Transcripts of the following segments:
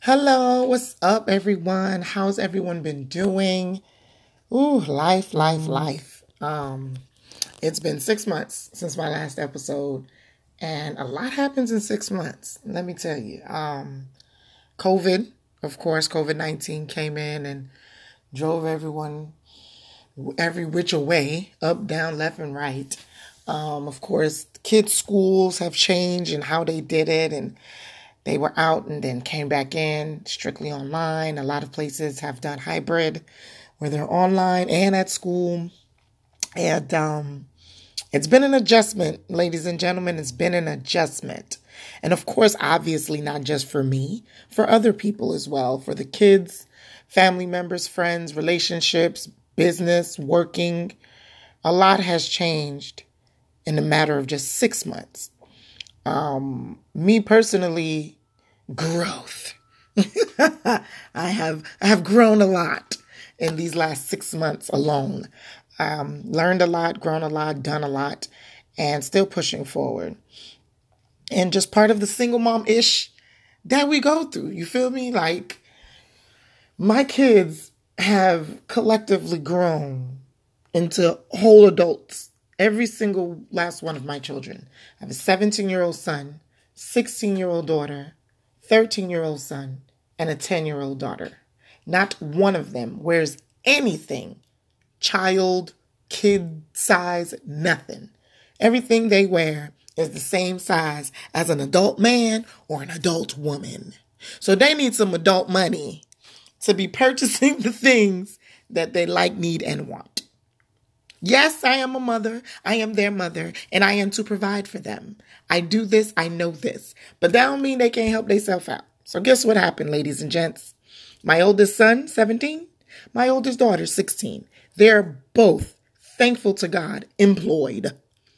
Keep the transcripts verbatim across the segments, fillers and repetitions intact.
Hello, what's up, everyone? How's everyone been doing? Ooh, life, life, life. Um, it's been six months since my last episode, and a lot happens in six months. Let me tell you. Um, COVID, of course, COVID nineteen came in and drove everyone every which way, up, down, left, and right. Um, of course, kids' schools have changed and how they did it, and they were out and then came back in strictly online. A lot of places have done hybrid where they're online and at school. And um, it's been an adjustment, ladies and gentlemen. It's been an adjustment. And of course, obviously, not just for me, for other people as well, for the kids, family members, friends, relationships, business, working. A lot has changed in a matter of just six months. Um, me personally, growth. I have I have grown a lot in these last six months alone. Um, learned a lot, grown a lot, done a lot, and still pushing forward. And just part of the single mom-ish that we go through. You feel me? Like, my kids have collectively grown into whole adults. Every single last one of my children. I have a seventeen-year-old son, sixteen-year-old daughter, thirteen-year-old son, and a ten-year-old daughter. Not one of them wears anything, child, kid size, nothing. Everything they wear is the same size as an adult man or an adult woman. So they need some adult money to be purchasing the things that they like, need, and want. Yes, I am a mother. I am their mother, and I am to provide for them. I do this. I know this. But that don't mean they can't help themselves out. So guess what happened, ladies and gents? My oldest son, seventeen. My oldest daughter, sixteen. They're both, thankful to God, employed,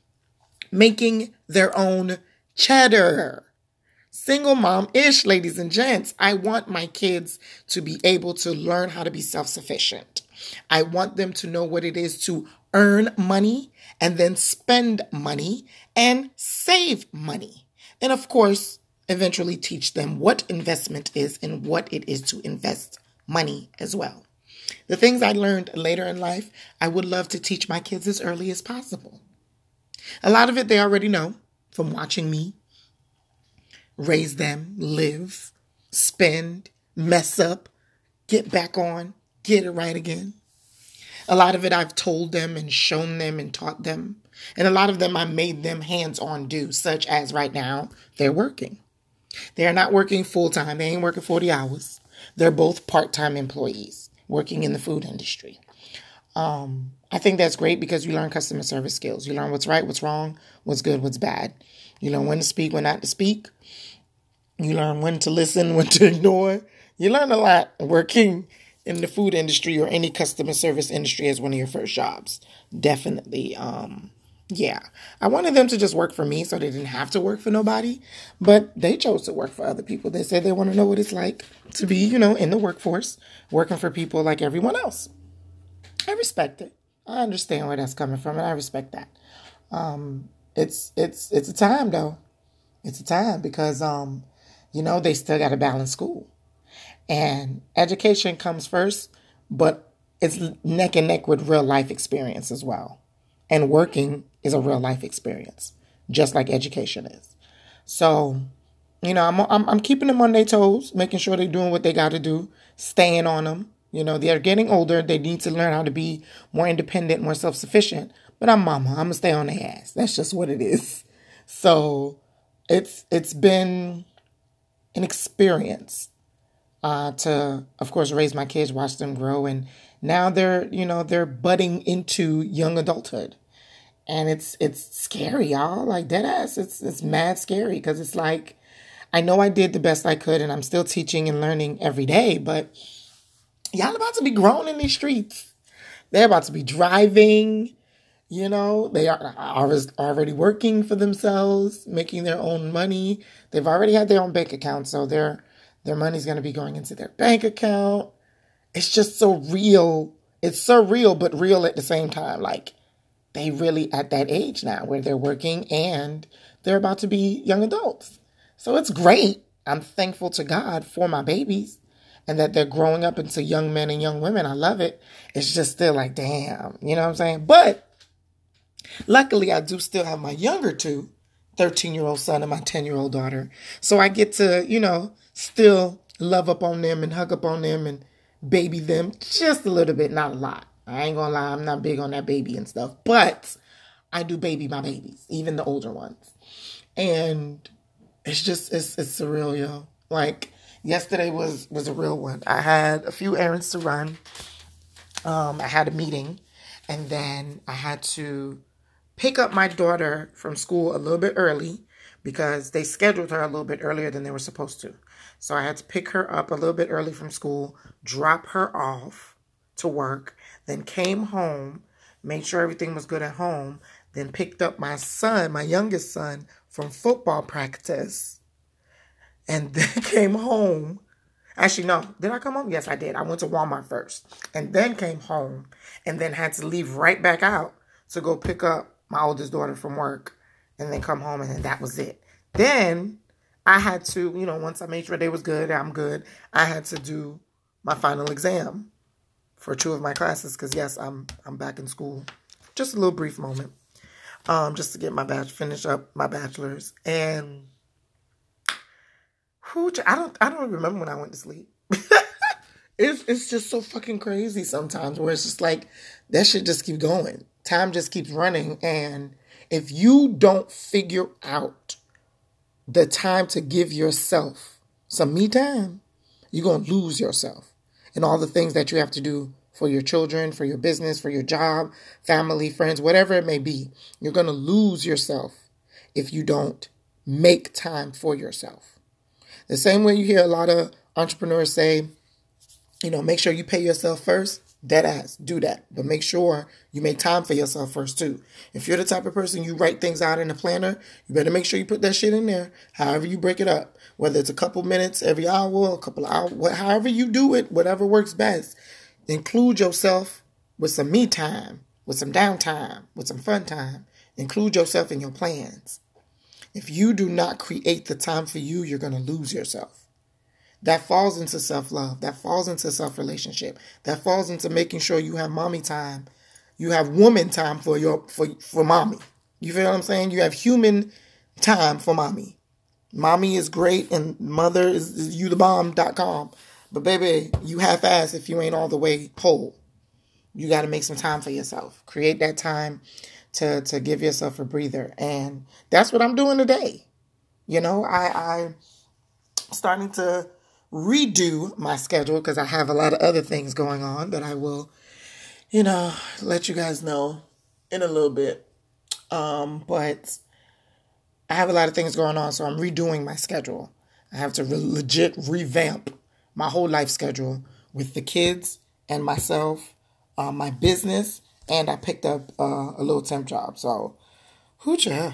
making their own cheddar. Single mom-ish, ladies and gents. I want my kids to be able to learn how to be self-sufficient. I want them to know what it is to earn money and then spend money and save money. And of course, eventually teach them what investment is and what it is to invest money as well. The things I learned later in life, I would love to teach my kids as early as possible. A lot of it they already know from watching me raise them, live, spend, mess up, get back on, get it right again. A lot of it I've told them and shown them and taught them. And a lot of them I made them hands-on do, such as right now, they're working. They're not working full-time. They ain't working forty hours. They're both part-time employees working in the food industry. Um, I think that's great because you learn customer service skills. You learn what's right, what's wrong, what's good, what's bad. You learn when to speak, when not to speak. You learn when to listen, when to ignore. You learn a lot working in the food industry or any customer service industry as one of your first jobs. Definitely. Um, yeah. I wanted them to just work for me so they didn't have to work for nobody. But they chose to work for other people. They said they want to know what it's like to be, you know, in the workforce, working for people like everyone else. I respect it. I understand where that's coming from, and I respect that. Um, it's it's it's a time, though. It's a time because, um, you know, they still got to balance school. And education comes first, but it's neck and neck with real life experience as well. And working is a real life experience, just like education is. So, you know, I'm I'm, I'm keeping them on their toes, making sure they're doing what they got to do, staying on them. You know, they're getting older. They need to learn how to be more independent, more self-sufficient. But I'm mama. I'm going to stay on their ass. That's just what it is. So it's it's been an experience. Uh, to, of course, raise my kids, watch them grow. And now they're, you know, they're budding into young adulthood. And it's it's scary, y'all. Like, dead ass. It's, it's mad scary because it's like, I know I did the best I could and I'm still teaching and learning every day. But y'all about to be grown in these streets. They're about to be driving. You know, they are already working for themselves, making their own money. They've already had their own bank account. So they're Their money's going to be going into their bank account. It's just so real. It's so real, but real at the same time. Like, they really at that age now where they're working and they're about to be young adults. So it's great. I'm thankful to God for my babies and that they're growing up into young men and young women. I love it. It's just still like, damn, you know what I'm saying? But luckily, I do still have my younger two, thirteen-year-old son and my ten-year-old daughter. So I get to, you know, still love up on them and hug up on them and baby them just a little bit, not a lot. I ain't gonna lie, I'm not big on that baby and stuff. But I do baby my babies, even the older ones. And it's just, it's, it's surreal, yo. Like, yesterday was, was a real one. I had a few errands to run. Um, I had a meeting. And then I had to pick up my daughter from school a little bit early because they scheduled her a little bit earlier than they were supposed to. So I had to pick her up a little bit early from school, drop her off to work, then came home, made sure everything was good at home, then picked up my son, my youngest son, from football practice, and then came home. Actually, no. Did I come home? Yes, I did. I went to Walmart first and then came home and then had to leave right back out to go pick up my oldest daughter from work and then come home, and then that was it. Then I had to, you know, once I made sure they was good, I'm good, I had to do my final exam for two of my classes because, yes, I'm I'm back in school. Just a little brief moment um, just to get my batch, finish up my bachelor's. And whew, I don't I don't remember when I went to sleep. it's, it's just so fucking crazy sometimes where it's just like that shit just keep going. Time just keeps running. And if you don't figure out the time to give yourself some me time, you're going to lose yourself in all the things that you have to do for your children, for your business, for your job, family, friends, whatever it may be. You're going to lose yourself if you don't make time for yourself. The same way you hear a lot of entrepreneurs say, you know, make sure you pay yourself first. Dead ass, do that. But make sure you make time for yourself first too. If you're the type of person you write things out in a planner, you better make sure you put that shit in there. However you break it up, whether it's a couple minutes every hour, a couple of hours, however you do it, whatever works best. Include yourself with some me time, with some downtime, with some fun time. Include yourself in your plans. If you do not create the time for you, you're going to lose yourself. That falls into self-love. That falls into self-relationship. That falls into making sure you have mommy time. You have woman time for your for, for mommy. You feel what I'm saying? You have human time for mommy. Mommy is great and mother is, is you the bomb dot com. But baby, you half-ass if you ain't all the way whole. You got to make some time for yourself. Create that time to, to give yourself a breather. And that's what I'm doing today. You know, I, I'm starting to redo my schedule because I have a lot of other things going on that I will, you know, let you guys know in a little bit. Um, but I have a lot of things going on, so I'm redoing my schedule. I have to re- legit revamp my whole life schedule with the kids and myself, uh, my business, and I picked up uh, a little temp job. So, hoocha.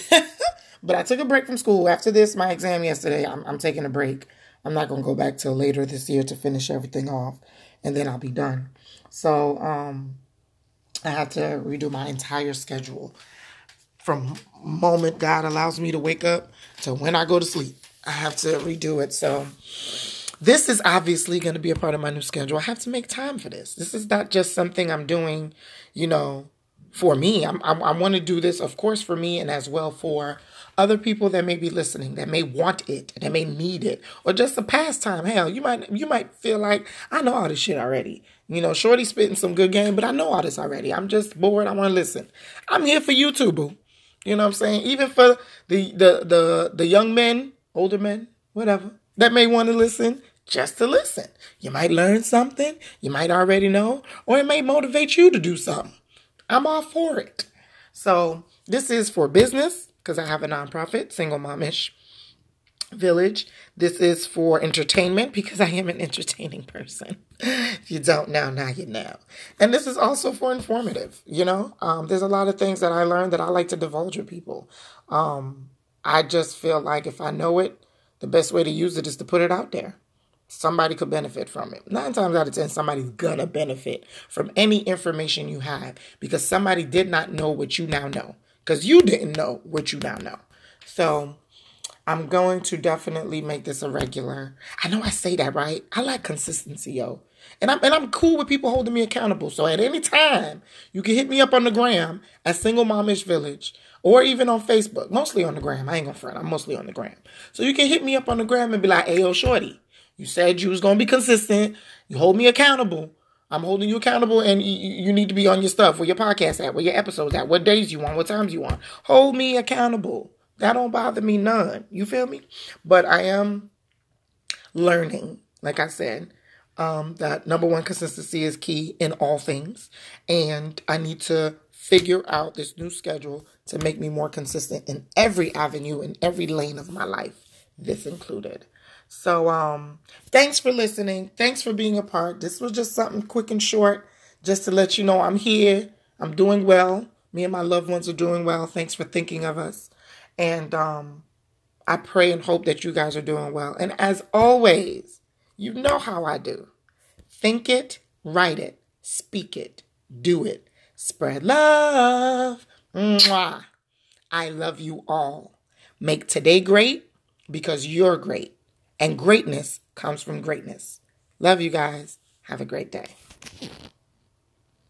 But I took a break from school. After this, my exam yesterday, I'm, I'm taking a break. I'm not going to go back till later this year to finish everything off, and then I'll be done. So, um, I had to redo my entire schedule from moment God allows me to wake up to when I go to sleep. I have to redo it. So, this is obviously going to be a part of my new schedule. I have to make time for this. This is not just something I'm doing, you know, for me. I'm, I'm, I want to do this, of course, for me and as well for other people that may be listening, that may want it, that may need it, or just a pastime. Hell, you might you might feel like, I know all this shit already. You know, Shorty spitting some good game, but I know all this already. I'm just bored. I want to listen. I'm here for you too, boo. You know what I'm saying? Even for the the the, the young men, older men, whatever, that may want to listen, just to listen. You might learn something. You might already know, or it may motivate you to do something. I'm all for it. So this is for business, because I have a nonprofit, Single Momish Village. This is for entertainment, because I am an entertaining person. If you don't know, now you know. And this is also for informative, you know. Um, there's a lot of things that I learned that I like to divulge with people. Um, I just feel like if I know it, the best way to use it is to put it out there. Somebody could benefit from it. Nine times out of ten, somebody's gonna benefit from any information you have, because somebody did not know what you now know, because you didn't know what you now know. So I'm going to definitely make this a regular. I know I say that, right? I like consistency, yo. And I'm, and I'm cool with people holding me accountable. So at any time, you can hit me up on the gram at Single Momish Village or even on Facebook. Mostly on the gram. I ain't gonna front. I'm mostly on the gram. So you can hit me up on the gram and be like, hey, yo, shorty, you said you was going to be consistent. You hold me accountable. I'm holding you accountable, and you, you need to be on your stuff. Where your podcast at? Where your episodes at? What days you want? What times you want? Hold me accountable. That don't bother me none. You feel me? But I am learning, like I said, um, that number one, consistency is key in all things. And I need to figure out this new schedule to make me more consistent in every avenue, in every lane of my life, this included. So, um, thanks for listening. Thanks for being a part. This was just something quick and short, just to let you know I'm here. I'm doing well. Me and my loved ones are doing well. Thanks for thinking of us. And um, I pray and hope that you guys are doing well. And as always, you know how I do. Think it, write it, speak it, do it. Spread love. Mwah. I love you all. Make today great because you're great. And greatness comes from greatness. Love you guys. Have a great day.